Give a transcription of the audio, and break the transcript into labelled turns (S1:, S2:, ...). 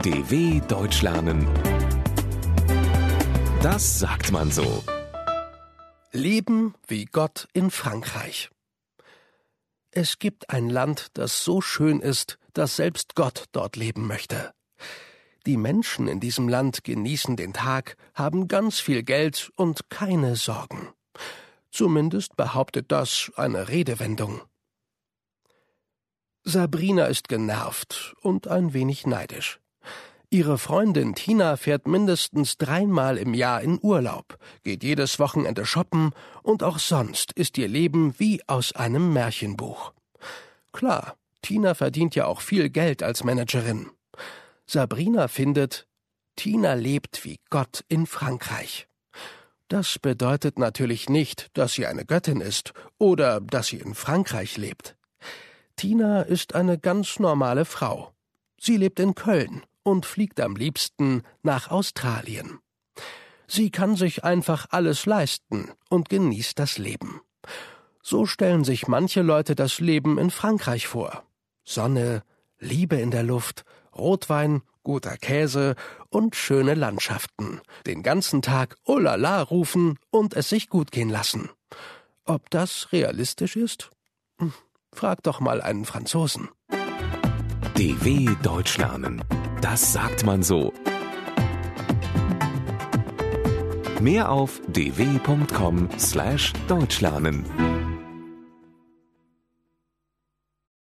S1: DW Deutsch lernen. Das sagt man so.
S2: Leben wie Gott in Frankreich. Es gibt ein Land, das so schön ist, dass selbst Gott dort leben möchte. Die Menschen in diesem Land genießen den Tag, haben ganz viel Geld und keine Sorgen. Zumindest behauptet das eine Redewendung. Sabrina ist genervt und ein wenig neidisch. Ihre Freundin Tina fährt mindestens 3-mal im Jahr in Urlaub, geht jedes Wochenende shoppen und auch sonst ist ihr Leben wie aus einem Märchenbuch. Klar, Tina verdient ja auch viel Geld als Managerin. Sabrina findet, Tina lebt wie Gott in Frankreich. Das bedeutet natürlich nicht, dass sie eine Göttin ist oder dass sie in Frankreich lebt. Tina ist eine ganz normale Frau. Sie lebt in Köln und fliegt am liebsten nach Australien. Sie kann sich einfach alles leisten und genießt das Leben. So stellen sich manche Leute das Leben in Frankreich vor. Sonne, Liebe in der Luft, Rotwein, guter Käse und schöne Landschaften. Den ganzen Tag Oh la la rufen und es sich gut gehen lassen. Ob das realistisch ist? Frag doch mal einen Franzosen.
S1: DW Deutsch lernen. Das sagt man so. Mehr auf dw.com/deutschlernen.